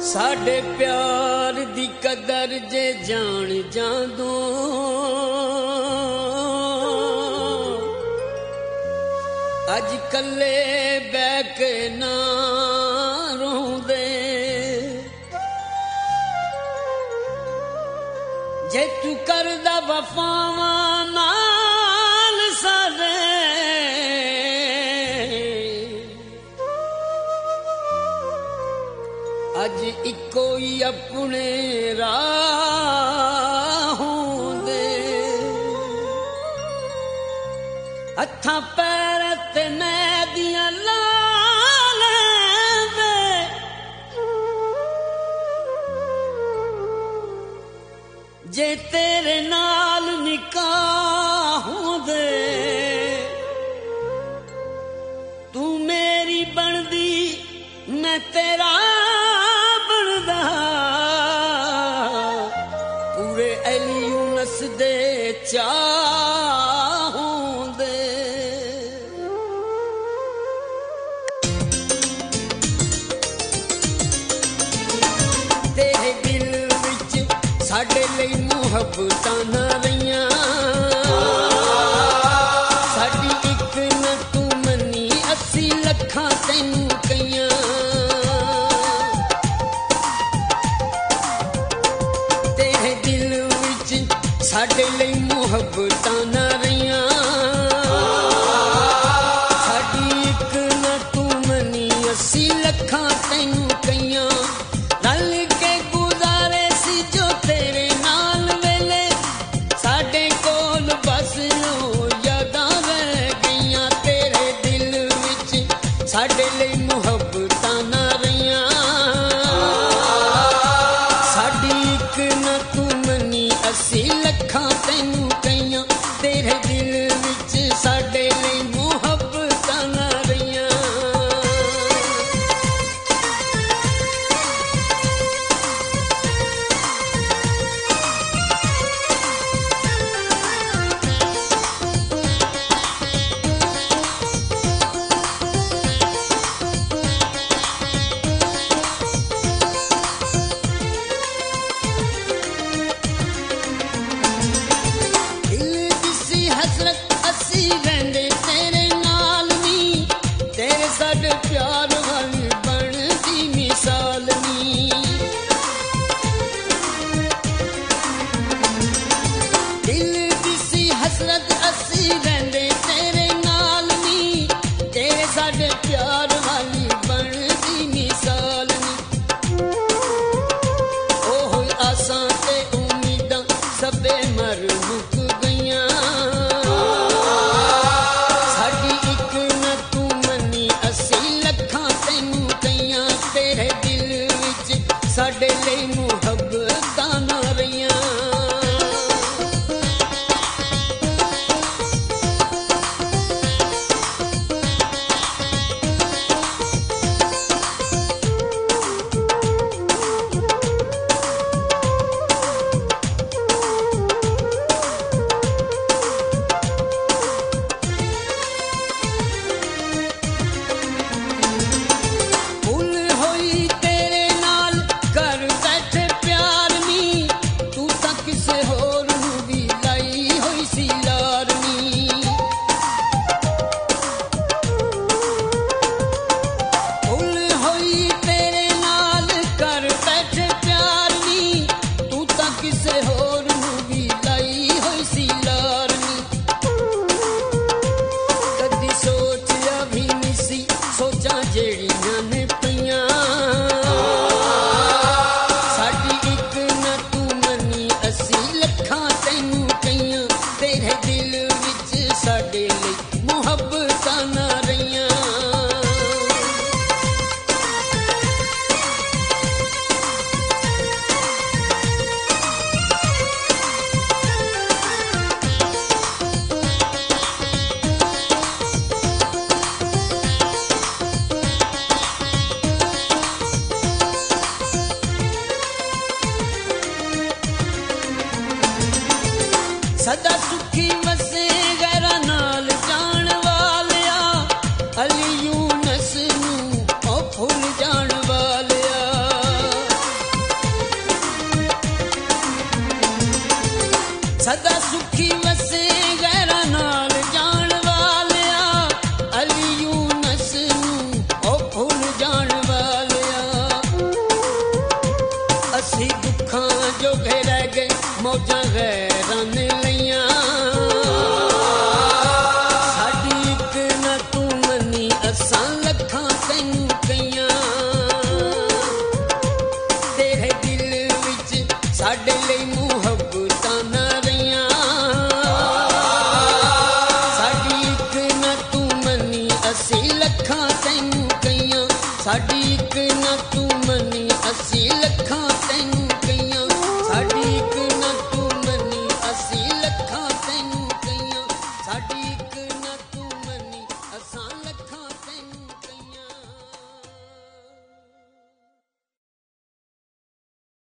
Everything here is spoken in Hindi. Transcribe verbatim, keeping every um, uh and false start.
साडे प्यार दी कदर जे जान जांदो अज कल्ले बैक ना रोंदे जे तू करदा वफावां नाल साडे अज इको ही अपने राहों दे हथा पैर ते मैं दियां लाल दे जे तेरे नाल निकाहों दे तू मेरी बनदी मैं तेरा पूरे एलियूनस दे चाहों दे तेरे दिल विच साडे लई मुहब्बतां ना रहियां साडी इक न तू मनी अस्सी लखां तैनू कईयां साडे लई मुहब्बतां ना रहियां साडी इक न तू मनी अस्सी लखां तैनू कईयां रल के गुजारे सी जो तेरे नाल वेले साडे कोल बस लो यादां रह गईयां तेरे दिल विच साडे लई मुहब्बतां ना रहियां साडी इक न तू मनी अस्सी लखां तैनू कईयां तेरे दिल विच साडे लई मुहब्बतां ना रहियां प्यार वाली बनती मिसाल नी दिल दिसी हसरत असी रहंदे तेरे नाल नी तेरे साडे प्यार वाली बनती मिसाल नी ओह आसां ते उम्मीदां सबे मर मुक गईयां तेरे दिल विच साडे लई मुहब्बतां ना रहियां साडी एक ना तू